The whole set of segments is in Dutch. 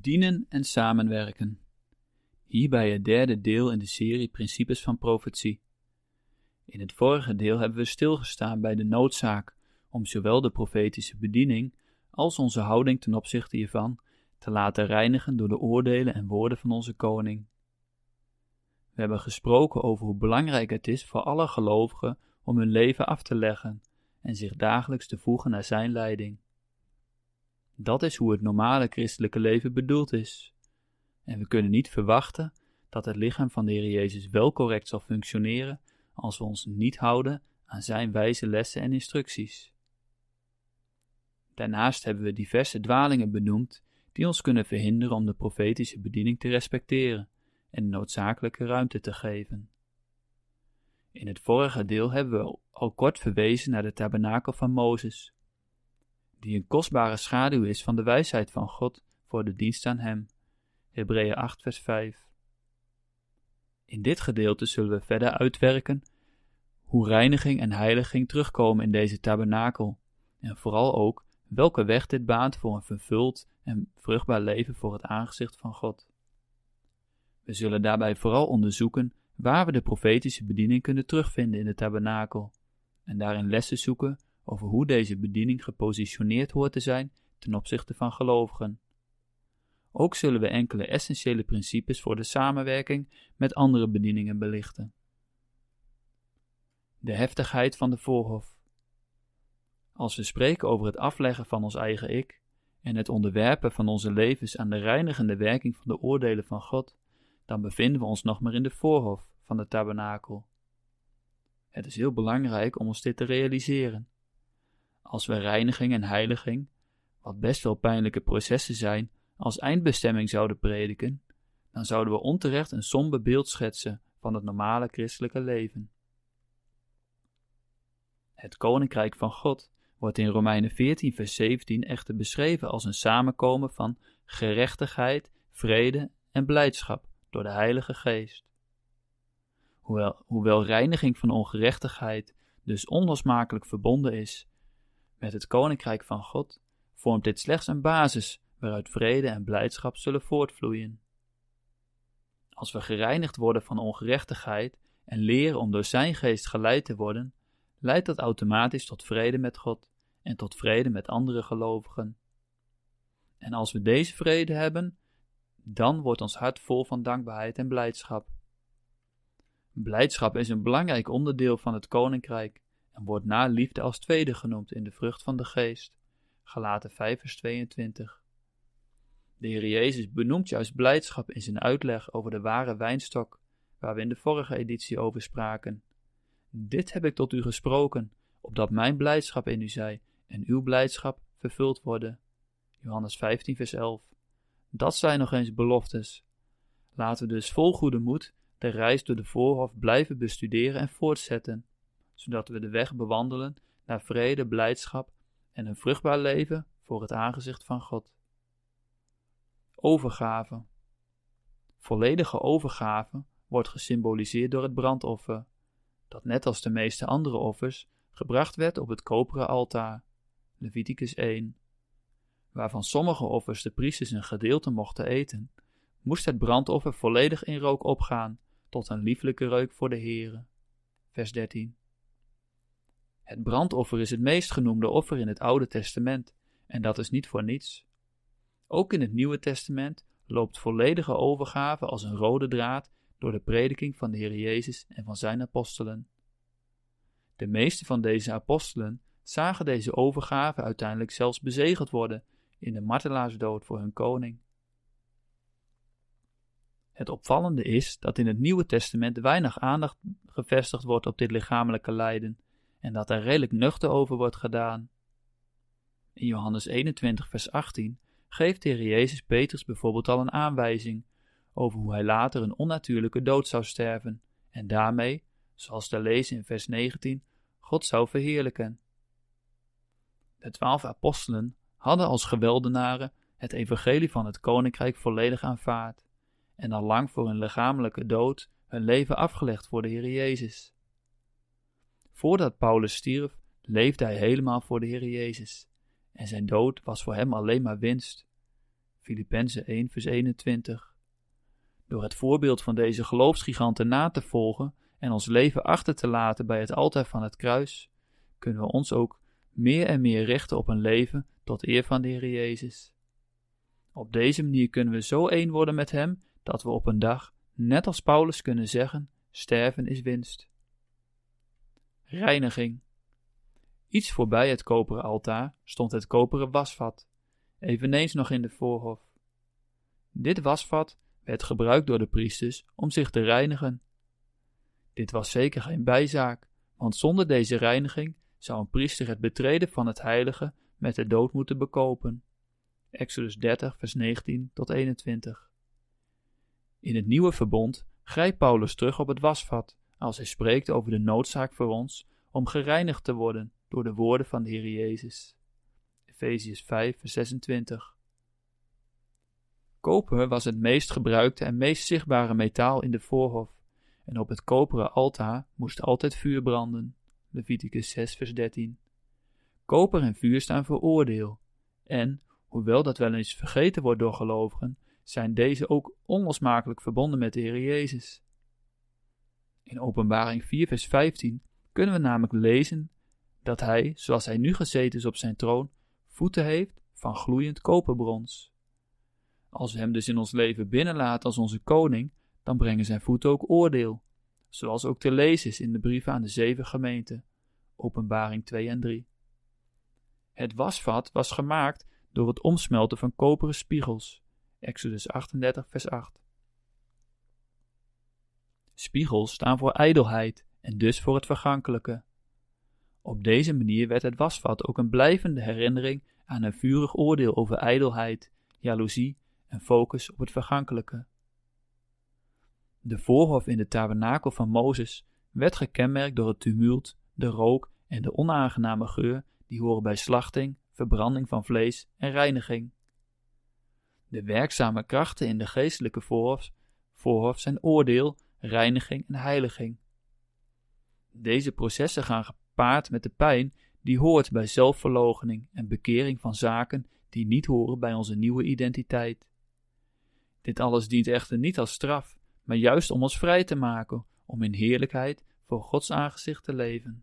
Dienen en samenwerken. Hierbij het derde deel in de serie Principes van Profetie. In het vorige deel hebben we stilgestaan bij de noodzaak om zowel de profetische bediening als onze houding ten opzichte hiervan te laten reinigen door de oordelen en woorden van onze koning. We hebben gesproken over hoe belangrijk het is voor alle gelovigen om hun leven af te leggen en zich dagelijks te voegen naar zijn leiding. Dat is hoe het normale christelijke leven bedoeld is. En we kunnen niet verwachten dat het lichaam van de Heer Jezus wel correct zal functioneren als we ons niet houden aan zijn wijze lessen en instructies. Daarnaast hebben we diverse dwalingen benoemd die ons kunnen verhinderen om de profetische bediening te respecteren en de noodzakelijke ruimte te geven. In het vorige deel hebben we al kort verwezen naar de tabernakel van Mozes, die een kostbare schaduw is van de wijsheid van God voor de dienst aan hem. Hebreeën 8 vers 5. In dit gedeelte zullen we verder uitwerken hoe reiniging en heiliging terugkomen in deze tabernakel en vooral ook welke weg dit baant voor een vervuld en vruchtbaar leven voor het aangezicht van God. We zullen daarbij vooral onderzoeken waar we de profetische bediening kunnen terugvinden in de tabernakel en daarin lessen zoeken over hoe deze bediening gepositioneerd hoort te zijn ten opzichte van gelovigen. Ook zullen we enkele essentiële principes voor de samenwerking met andere bedieningen belichten. De heftigheid van de voorhof. Als we spreken over het afleggen van ons eigen ik en het onderwerpen van onze levens aan de reinigende werking van de oordelen van God, dan bevinden we ons nog maar in de voorhof van de tabernakel. Het is heel belangrijk om ons dit te realiseren. Als we reiniging en heiliging, wat best wel pijnlijke processen zijn, als eindbestemming zouden prediken, dan zouden we onterecht een somber beeld schetsen van het normale christelijke leven. Het koninkrijk van God wordt in Romeinen 14 vers 17 echter beschreven als een samenkomen van gerechtigheid, vrede en blijdschap door de Heilige Geest. Hoewel reiniging van ongerechtigheid dus onlosmakelijk verbonden is met het koninkrijk van God, vormt dit slechts een basis waaruit vrede en blijdschap zullen voortvloeien. Als we gereinigd worden van ongerechtigheid en leren om door zijn geest geleid te worden, leidt dat automatisch tot vrede met God en tot vrede met andere gelovigen. En als we deze vrede hebben, dan wordt ons hart vol van dankbaarheid en blijdschap. Blijdschap is een belangrijk onderdeel van het koninkrijk en wordt na liefde als tweede genoemd in de vrucht van de geest. Galaten 5 vers 22. De Heer Jezus benoemt juist blijdschap in zijn uitleg over de ware wijnstok, waar we in de vorige editie over spraken. Dit heb ik tot u gesproken, opdat mijn blijdschap in u zij en uw blijdschap vervuld worden. Johannes 15 vers 11. Dat zijn nog eens beloftes. Laten we dus vol goede moed de reis door de voorhof blijven bestuderen en voortzetten, zodat we de weg bewandelen naar vrede, blijdschap en een vruchtbaar leven voor het aangezicht van God. Overgave. Volledige overgave wordt gesymboliseerd door het brandoffer, dat net als de meeste andere offers gebracht werd op het koperen altaar, Leviticus 1. Waarvan sommige offers de priesters een gedeelte mochten eten, moest het brandoffer volledig in rook opgaan, tot een lieflijke reuk voor de Heere. Vers 13. Het brandoffer is het meest genoemde offer in het Oude Testament, en dat is niet voor niets. Ook in het Nieuwe Testament loopt volledige overgave als een rode draad door de prediking van de Heer Jezus en van zijn apostelen. De meeste van deze apostelen zagen deze overgave uiteindelijk zelfs bezegeld worden in de martelaarsdood voor hun koning. Het opvallende is dat in het Nieuwe Testament weinig aandacht gevestigd wordt op dit lichamelijke lijden en dat er redelijk nuchter over wordt gedaan. In Johannes 21 vers 18 geeft de Heer Jezus Petrus bijvoorbeeld al een aanwijzing over hoe hij later een onnatuurlijke dood zou sterven en daarmee, zoals te lezen in vers 19, God zou verheerlijken. De 12 apostelen hadden als geweldenaren het evangelie van het koninkrijk volledig aanvaard en al lang voor hun lichamelijke dood hun leven afgelegd voor de Heer Jezus. Voordat Paulus stierf, leefde hij helemaal voor de Heer Jezus en zijn dood was voor hem alleen maar winst. Filippenzen 1 vers 21. Door het voorbeeld van deze geloofsgiganten na te volgen en ons leven achter te laten bij het altaar van het kruis, kunnen we ons ook meer en meer richten op een leven tot eer van de Heer Jezus. Op deze manier kunnen we zo één worden met Hem, dat we op een dag, net als Paulus, kunnen zeggen: sterven is winst. Reiniging. Iets voorbij het koperen altaar stond het koperen wasvat, eveneens nog in de voorhof. Dit wasvat werd gebruikt door de priesters om zich te reinigen. Dit was zeker geen bijzaak, want zonder deze reiniging zou een priester het betreden van het heilige met de dood moeten bekopen. Exodus 30 vers 19 tot 21. In het nieuwe verbond grijpt Paulus terug op het wasvat als hij spreekt over de noodzaak voor ons om gereinigd te worden door de woorden van de Heer Jezus. Efeziërs 5 vers 26. Koper was het meest gebruikte en meest zichtbare metaal in de voorhof en op het koperen altaar moest altijd vuur branden. Leviticus 6 vers 13. Koper en vuur staan voor oordeel en, hoewel dat wel eens vergeten wordt door gelovigen, zijn deze ook onlosmakelijk verbonden met de Heer Jezus. In Openbaring 4 vers 15 kunnen we namelijk lezen dat hij, zoals hij nu gezeten is op zijn troon, voeten heeft van gloeiend koperbrons. Als we hem dus in ons leven binnenlaten als onze koning, dan brengen zijn voeten ook oordeel, zoals ook te lezen is in de brieven aan de 7 gemeenten, Openbaring 2 en 3. Het wasvat was gemaakt door het omsmelten van koperen spiegels, Exodus 38 vers 8. Spiegels staan voor ijdelheid en dus voor het vergankelijke. Op deze manier werd het wasvat ook een blijvende herinnering aan een vurig oordeel over ijdelheid, jaloezie en focus op het vergankelijke. De voorhof in de tabernakel van Mozes werd gekenmerkt door het tumult, de rook en de onaangename geur die horen bij slachting, verbranding van vlees en reiniging. De werkzame krachten in de geestelijke voorhof zijn oordeel, reiniging en heiliging. Deze processen gaan gepaard met de pijn die hoort bij zelfverloochening en bekering van zaken die niet horen bij onze nieuwe identiteit. Dit alles dient echter niet als straf, maar juist om ons vrij te maken, om in heerlijkheid voor Gods aangezicht te leven.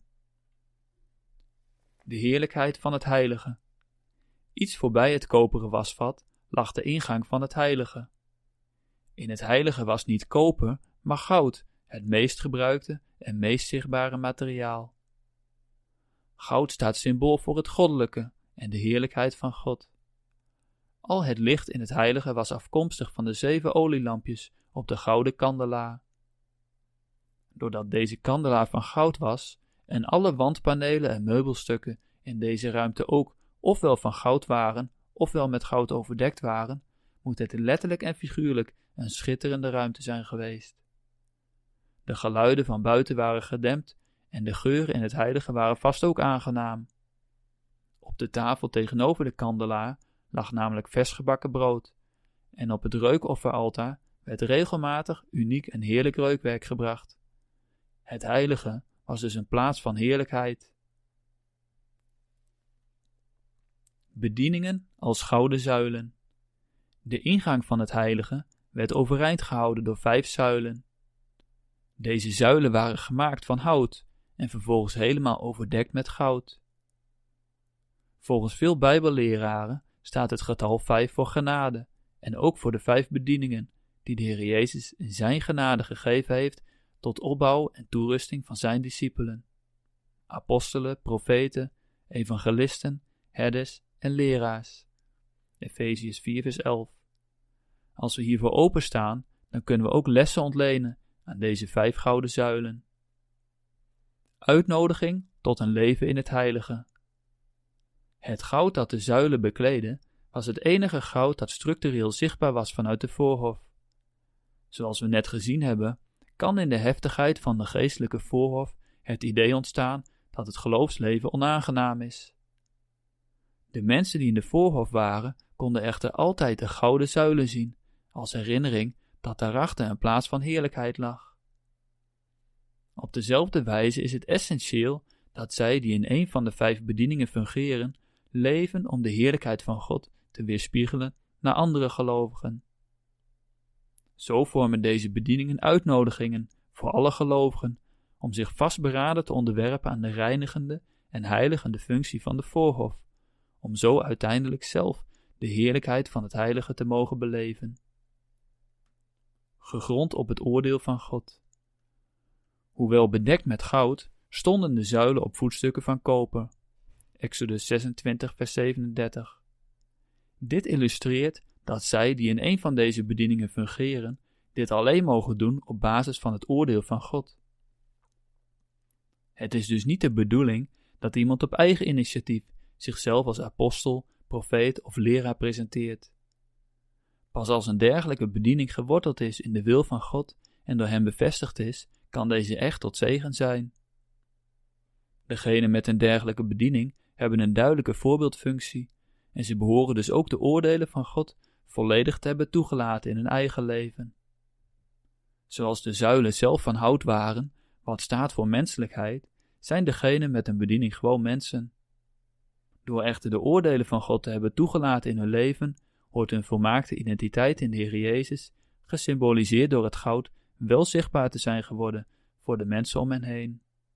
De heerlijkheid van het heilige. Iets voorbij het koperen wasvat lag de ingang van het heilige. In het heilige was niet koper, maar goud, het meest gebruikte en meest zichtbare materiaal. Goud staat symbool voor het goddelijke en de heerlijkheid van God. Al het licht in het heilige was afkomstig van de 7 olielampjes op de gouden kandelaar. Doordat deze kandelaar van goud was en alle wandpanelen en meubelstukken in deze ruimte ook ofwel van goud waren ofwel met goud overdekt waren, moet het letterlijk en figuurlijk een schitterende ruimte zijn geweest. De geluiden van buiten waren gedempt en de geuren in het heilige waren vast ook aangenaam. Op de tafel tegenover de kandelaar lag namelijk vers gebakken brood en op het reukofferaltaar werd regelmatig uniek en heerlijk reukwerk gebracht. Het heilige was dus een plaats van heerlijkheid. Bedieningen als gouden zuilen. De ingang van het heilige werd overeind gehouden door 5 zuilen. Deze zuilen waren gemaakt van hout en vervolgens helemaal overdekt met goud. Volgens veel Bijbelleraren staat het getal 5 voor genade en ook voor de 5 bedieningen die de Heer Jezus in zijn genade gegeven heeft tot opbouw en toerusting van zijn discipelen. Apostelen, profeten, evangelisten, herders en leraars. Efeziërs 4 vers 11. Als we hiervoor openstaan, dan kunnen we ook lessen ontlenen aan deze 5 gouden zuilen. Uitnodiging tot een leven in het heilige. Het goud dat de zuilen bekleedde, was het enige goud dat structureel zichtbaar was vanuit de voorhof. Zoals we net gezien hebben, kan in de heftigheid van de geestelijke voorhof het idee ontstaan dat het geloofsleven onaangenaam is. De mensen die in de voorhof waren, konden echter altijd de gouden zuilen zien, als herinnering dat daarachter een plaats van heerlijkheid lag. Op dezelfde wijze is het essentieel dat zij die in een van de 5 bedieningen fungeren, leven om de heerlijkheid van God te weerspiegelen naar andere gelovigen. Zo vormen deze bedieningen uitnodigingen voor alle gelovigen om zich vastberaden te onderwerpen aan de reinigende en heiligende functie van de voorhof, om zo uiteindelijk zelf de heerlijkheid van het heilige te mogen beleven. Gegrond op het oordeel van God. Hoewel bedekt met goud, stonden de zuilen op voetstukken van koper. Exodus 26 vers 37. Dit illustreert dat zij die in een van deze bedieningen fungeren, dit alleen mogen doen op basis van het oordeel van God. Het is dus niet de bedoeling dat iemand op eigen initiatief zichzelf als apostel, profeet of leraar presenteert. Pas als een dergelijke bediening geworteld is in de wil van God en door hem bevestigd is, kan deze echt tot zegen zijn. Degenen met een dergelijke bediening hebben een duidelijke voorbeeldfunctie en ze behoren dus ook de oordelen van God volledig te hebben toegelaten in hun eigen leven. Zoals de zuilen zelf van hout waren, wat staat voor menselijkheid, zijn degenen met een bediening gewoon mensen. Door echter de oordelen van God te hebben toegelaten in hun leven, hoort hun volmaakte identiteit in de Heer Jezus, gesymboliseerd door het goud, wel zichtbaar te zijn geworden voor de mensen om hen heen.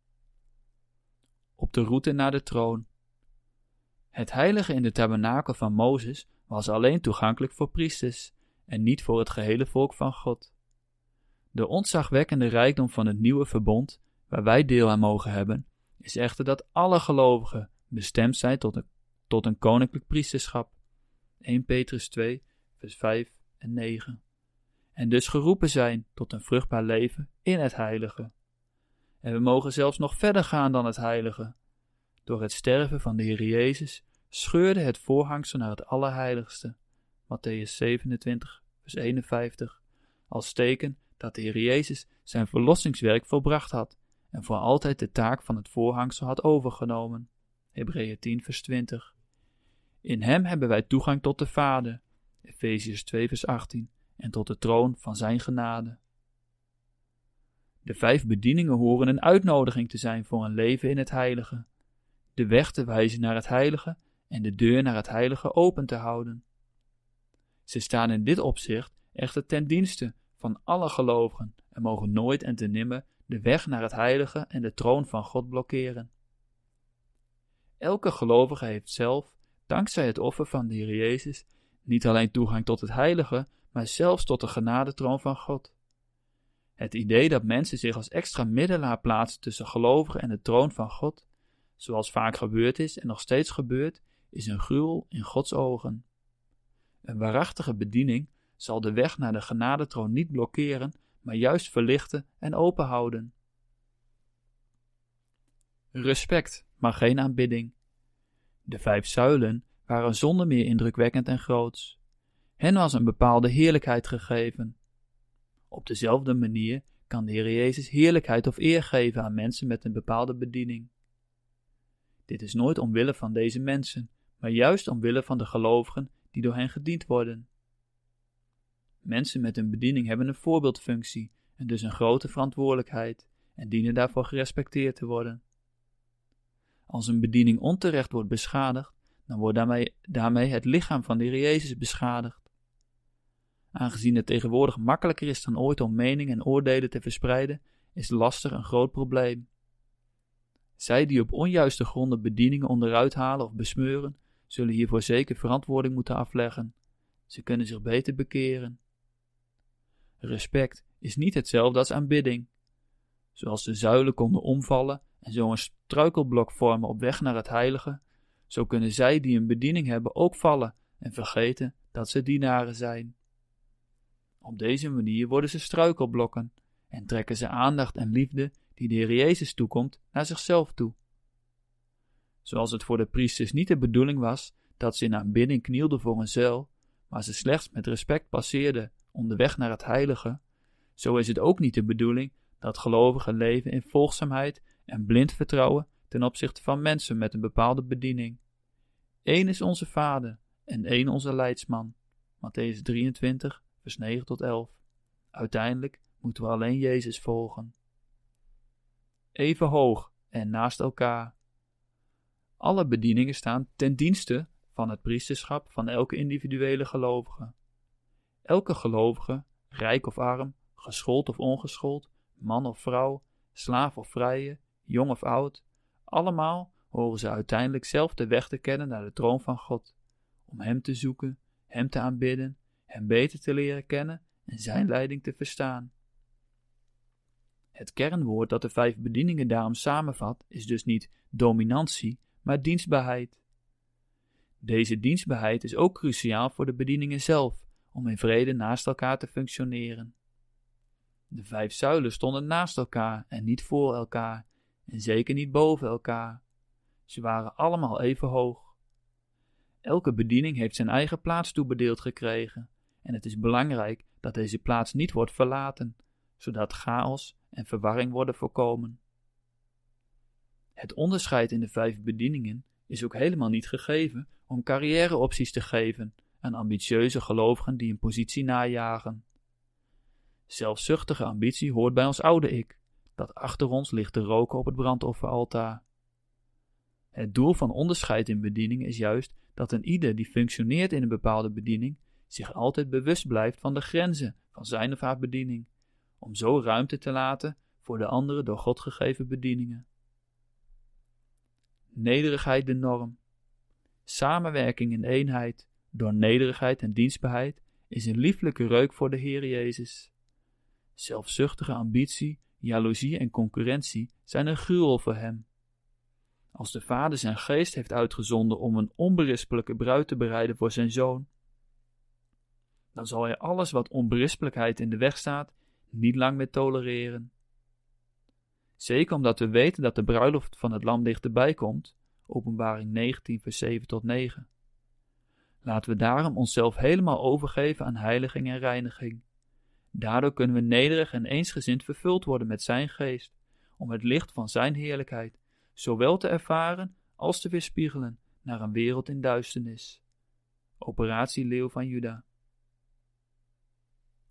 Op de route naar de troon. Het heilige in de tabernakel van Mozes was alleen toegankelijk voor priesters en niet voor het gehele volk van God. De ontzagwekkende rijkdom van het nieuwe verbond, waar wij deel aan mogen hebben, is echter dat alle gelovigen bestemd zijn tot een koninklijk priesterschap. 1 Petrus 2 vers 5 en 9. En dus geroepen zijn tot een vruchtbaar leven in het heilige. En we mogen zelfs nog verder gaan dan het heilige. Door het sterven van de Heer Jezus scheurde het voorhangsel naar het Allerheiligste. Mattheüs 27 vers 51. Als teken dat de Heer Jezus zijn verlossingswerk volbracht had en voor altijd de taak van het voorhangsel had overgenomen. Hebreeën 10 vers 20. In hem hebben wij toegang tot de Vader. Efeziërs 2 vers 18. En tot de troon van zijn genade. De 5 bedieningen horen een uitnodiging te zijn voor een leven in het heilige. De weg te wijzen naar het heilige en de deur naar het heilige open te houden. Ze staan in dit opzicht echter ten dienste van alle gelovigen en mogen nooit en te nimmer de weg naar het heilige en de troon van God blokkeren. Elke gelovige heeft zelf, dankzij het offer van de Heer Jezus, niet alleen toegang tot het heilige, maar zelfs tot de genadetroon van God. Het idee dat mensen zich als extra middelaar plaatsen tussen gelovigen en de troon van God, zoals vaak gebeurd is en nog steeds gebeurt, is een gruwel in Gods ogen. Een waarachtige bediening zal de weg naar de genadetroon niet blokkeren, maar juist verlichten en openhouden. Respect, maar geen aanbidding. De 5 zuilen waren zonder meer indrukwekkend en groots. Hen was een bepaalde heerlijkheid gegeven. Op dezelfde manier kan de Heer Jezus heerlijkheid of eer geven aan mensen met een bepaalde bediening. Dit is nooit omwille van deze mensen, maar juist omwille van de gelovigen die door hen gediend worden. Mensen met een bediening hebben een voorbeeldfunctie en dus een grote verantwoordelijkheid en dienen daarvoor gerespecteerd te worden. Als een bediening onterecht wordt beschadigd, dan wordt daarmee het lichaam van de Heer Jezus beschadigd. Aangezien het tegenwoordig makkelijker is dan ooit om meningen en oordelen te verspreiden, is laster een groot probleem. Zij die op onjuiste gronden bedieningen onderuit halen of besmeuren, zullen hiervoor zeker verantwoording moeten afleggen. Ze kunnen zich beter bekeren. Respect is niet hetzelfde als aanbidding. Zoals de zuilen konden omvallen en zo een struikelblok vormen op weg naar het heilige, zo kunnen zij die een bediening hebben ook vallen en vergeten dat ze dienaren zijn. Op deze manier worden ze struikelblokken en trekken ze aandacht en liefde die de Heer Jezus toekomt naar zichzelf toe. Zoals het voor de priesters niet de bedoeling was dat ze in aanbidding knielden voor een zuil, maar ze slechts met respect passeerden onderweg naar het heilige, zo is het ook niet de bedoeling dat gelovigen leven in volgzaamheid en blind vertrouwen ten opzichte van mensen met een bepaalde bediening. Eén is onze Vader en één onze leidsman. Mattheüs 23, vers 9 tot 11. Uiteindelijk moeten we alleen Jezus volgen. Even hoog en naast elkaar. Alle bedieningen staan ten dienste van het priesterschap van elke individuele gelovige. Elke gelovige, rijk of arm, geschoold of ongeschoold, man of vrouw, slaaf of vrije, jong of oud, allemaal horen ze uiteindelijk zelf de weg te kennen naar de troon van God, om Hem te zoeken, Hem te aanbidden, Hem beter te leren kennen en Zijn leiding te verstaan. Het kernwoord dat de 5 bedieningen daarom samenvat is dus niet dominantie, maar dienstbaarheid. Deze dienstbaarheid is ook cruciaal voor de bedieningen zelf, om in vrede naast elkaar te functioneren. De 5 zuilen stonden naast elkaar en niet voor elkaar, en zeker niet boven elkaar. Ze waren allemaal even hoog. Elke bediening heeft zijn eigen plaats toebedeeld gekregen, en het is belangrijk dat deze plaats niet wordt verlaten, zodat chaos en verwarring worden voorkomen. Het onderscheid in de 5 bedieningen is ook helemaal niet gegeven om carrièreopties te geven aan ambitieuze gelovigen die een positie najagen. Zelfzuchtige ambitie hoort bij ons oude ik, dat achter ons ligt te roken op het brandofferaltaar. Het doel van onderscheid in bediening is juist dat een ieder die functioneert in een bepaalde bediening zich altijd bewust blijft van de grenzen van zijn of haar bediening, om zo ruimte te laten voor de andere door God gegeven bedieningen. Nederigheid de norm. Samenwerking in eenheid door nederigheid en dienstbaarheid is een lieflijke reuk voor de Heer Jezus. Zelfzuchtige ambitie, jaloezie en concurrentie zijn een gruwel voor Hem. Als de Vader zijn geest heeft uitgezonden om een onberispelijke bruid te bereiden voor zijn Zoon, dan zal Hij alles wat onberispelijkheid in de weg staat niet lang meer tolereren. Zeker omdat we weten dat de bruiloft van het Lam dichterbij komt, Openbaring 19 vers 7 tot 9. Laten we daarom onszelf helemaal overgeven aan heiliging en reiniging. Daardoor kunnen we nederig en eensgezind vervuld worden met zijn geest, om het licht van zijn heerlijkheid zowel te ervaren als te weerspiegelen naar een wereld in duisternis. Operatie Leeuw van Juda.